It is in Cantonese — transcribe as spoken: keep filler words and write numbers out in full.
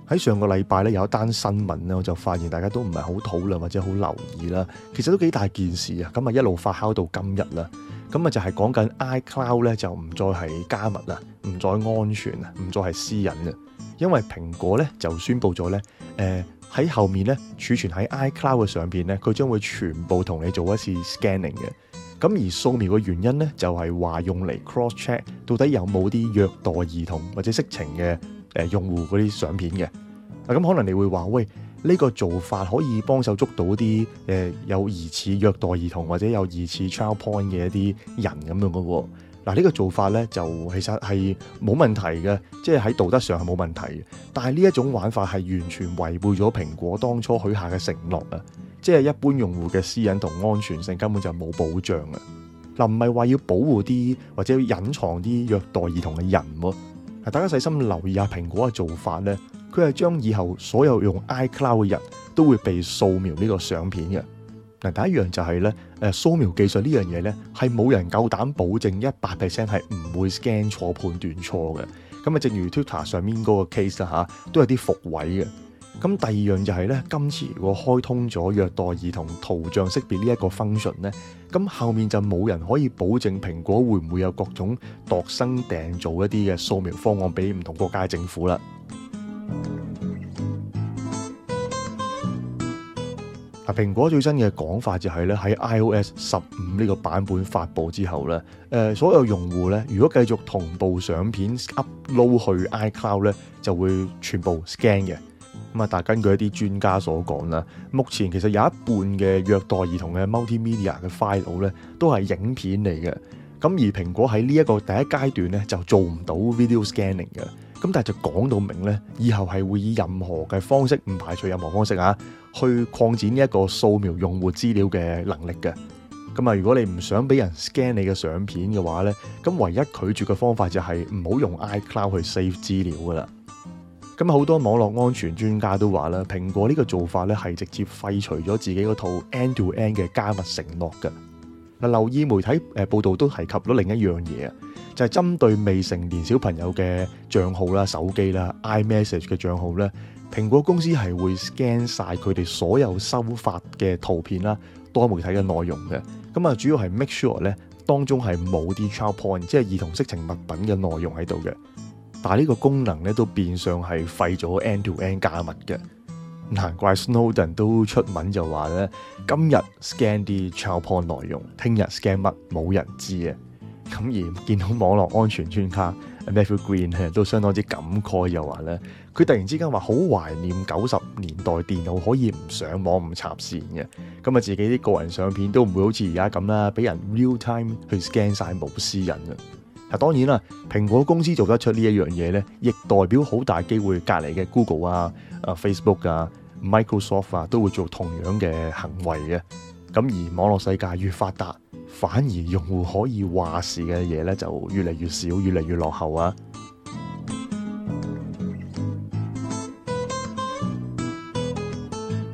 喺上個禮拜咧有一單新聞咧，我就發現大家都唔係好討論或者好留意啦。其實都幾大件事啊，咁啊一路發酵到今日啦。咁啊就係講緊 iCloud 咧就唔再係加密啦，唔再安全啊，唔再係私隱啊。因為蘋果咧就宣布咗咧，誒喺後面咧儲存喺 iCloud 嘅上邊咧，佢將會全部同你做一次 scanning 嘅。咁而掃描嘅原因咧就係話用嚟 cross check 到底有冇啲虐待兒童或者色情嘅誒用戶嗰啲相片嘅。啊咁可能你會話喂，呢個做法可以幫手捉到啲誒有疑似虐待兒童或者有疑似 child porn 嘅一啲人咁樣嘅喎。嗱呢個做法咧就其實係冇問題嘅，即係喺道德上係冇問題嘅。但係呢一種玩法係完全違背咗蘋果當初許下嘅承諾啊！即係一般用戶嘅私隱同安全性根本就冇保障啊！嗱唔係話要保護啲或者要隱藏啲虐待兒童嘅人喎。嗱大家細心留意下蘋果嘅做法咧，佢係將以後所有用 iCloud 嘅人都會被掃描呢個相片嘅。嗱，第一樣就係咧，誒掃描技術呢樣嘢咧，係冇人夠膽保證一百 percent 係唔會 scan 錯判斷錯嘅。咁啊，正如 Twitter 上面嗰個 case 啦嚇，都有啲伏位嘅。咁第二樣就係咧，今次如果開通咗虐待兒童圖像識別呢一個 function 咧，咁後面就冇人可以保證蘋果會唔會有各種度身訂造一啲嘅掃描方案俾唔同國家嘅政府啦。嗱，蘋果最新嘅講法就係咧，喺 iOS 十五呢個版本發布之後咧，誒所有用戶咧，如果繼續同步相片 upload 去 iCloud 咧，就會全部 scan 嘅。咁啊，但係根據一啲專家所講啦，目前其實有一半嘅虐待兒童嘅 multimedia 嘅 file 咧，都係影片嚟嘅。咁而蘋果喺呢一個第一階段咧，就做唔到 video scanning 嘅。咁但係就講到明咧，以後係會以任何嘅方式，唔排除任何方式啊，去擴展呢一個掃描用戶資料嘅能力嘅。咁啊，如果你唔想俾人 scan 你嘅相片嘅話咧，咁唯一拒絕嘅方法就係唔好用 iCloud 去 save 資料噶啦。咁好多網絡安全專家都話啦，蘋果呢個做法咧係直接廢除咗自己嗰套 end-to-end 嘅加密承諾嘅。嗱，留意媒體誒報道都提及咗另一樣嘢啊，就係針對未成年小朋友嘅帳號啦、手機啦、iMessage 嘅帳號咧，蘋果公司係會 scan 晒佢哋所有收發嘅圖片啦、多媒體嘅內容嘅。咁啊，主要係 make sure 咧當中係冇啲 child porn，即係兒童色情物品嘅內容喺度嘅。但係呢個功能咧都變相係廢咗 end-to-end 加密嘅。難怪 Snowden 都出文就話咧，今日 scan 啲 child porn 內容，聽日 scan 乜冇人知嘅。咁而見到網絡安全專家 Matthew Green 都相當之感慨，又話咧，佢突然之間話好懷念九十年代電腦可以唔上網唔插線嘅，咁啊自己啲個人相片都唔會好似而家咁啦，俾人 real time 去 scan 晒冇私隱啊。嗱當然啦，蘋果公司做得出呢一樣嘢咧，亦代表好大機會隔離嘅 Google 啊、啊 Facebook 啊、Microsoft 啊都會做同樣嘅行為嘅。咁而網絡世界越發達，反而用戶可以話事嘅嘢咧就越嚟越少，越嚟越落後啊！